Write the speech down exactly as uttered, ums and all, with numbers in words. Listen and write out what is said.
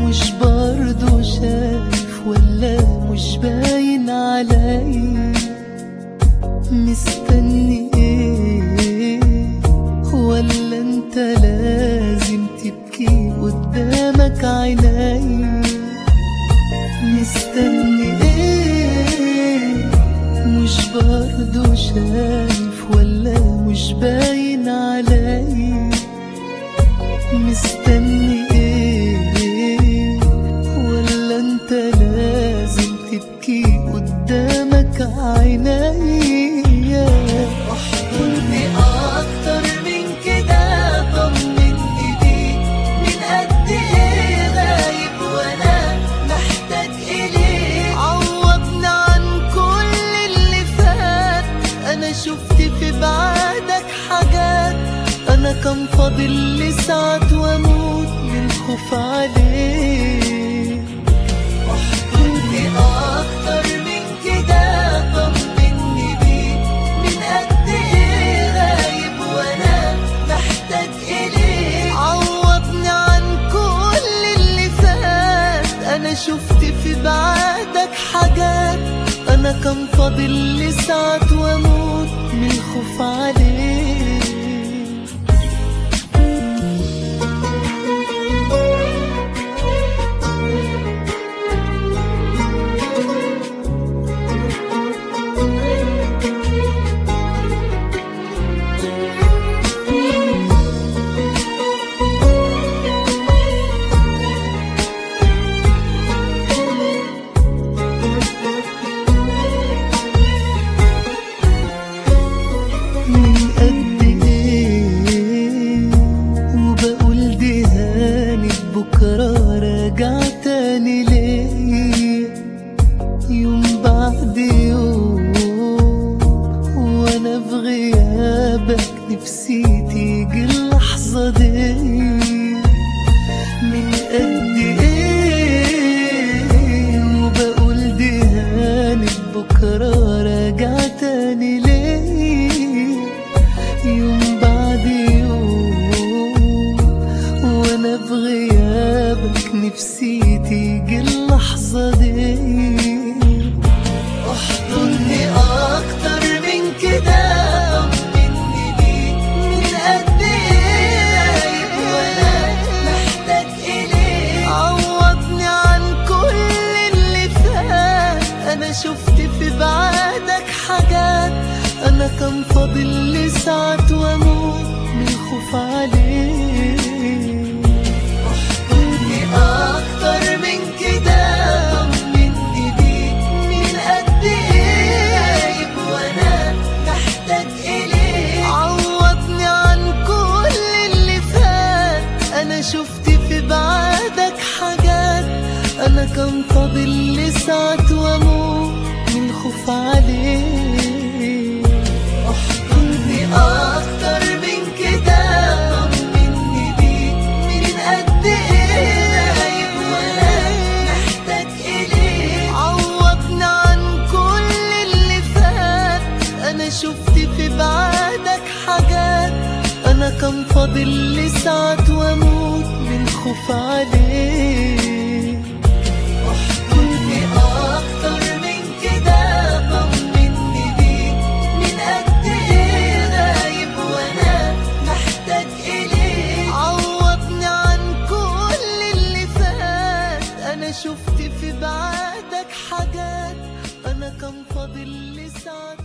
مش برضو شايف ولا مش باين علي؟ مستني ايه؟ ولا انت لازم تبكي قدامك عيني؟ مستني ايه؟ مش برضو شايف ولا مش باين علي؟ مستني ايه؟ ولا انت لازم تبكي قدامك عيني؟ احضني اكتر من كده، طمني بيك من قد ايه غايب وانا محتاج اليك. عوضنا عن كل اللي فات، انا شفت في بعدك حاجات، انا كان فاضل لي ساعات واموت من الخوف عليك. احضني اكتر من كده، طمني بيك من قد ايه غايب وانا محتاج اليك. عوضني عن كل اللي فات، انا شفت في بعدك حاجات، انا كان فاضل لي ساعات واموت من الخوف عليك. بكرة راجع تاني ليه، يوم بعد يوم وانا في غيابك نفسي تيجي اللحظة دي. من قد ايه وبقول دي هانت، بكرة راجع تاني ليه، يوم بعد يوم وانا في غيابك نفسي تيجي اللحظة دي. احضني اكتر من كده، طمني بيك من قد ايه وانا محتاج اليك. عوضني عن كل اللي فات، انا شفت في بعدك حاجات، انا كان فاضل لي ساعات واموت من الخوف عليك. اكتر من كده، طمني بيك من قد ايه وانا محتاج اليك. عوضني عن كل اللي فات، انا شفت في بعدك حاجات، انا كان فاضل لي ساعات واموت من الخوف عليك. احضني اكتر من كده، طمني بيك من قد ايه شفت في بعدك حاجات، انا كان فاضل لي ساعات واموت من الخوف عليك. احضني اكتر من كده، طمني بيك من قد ايه غايب وانا محتاج اليك. عوضني عن كل اللي فات، انا شفت في بعدك حاجات، انا كان فاضل لي ساعات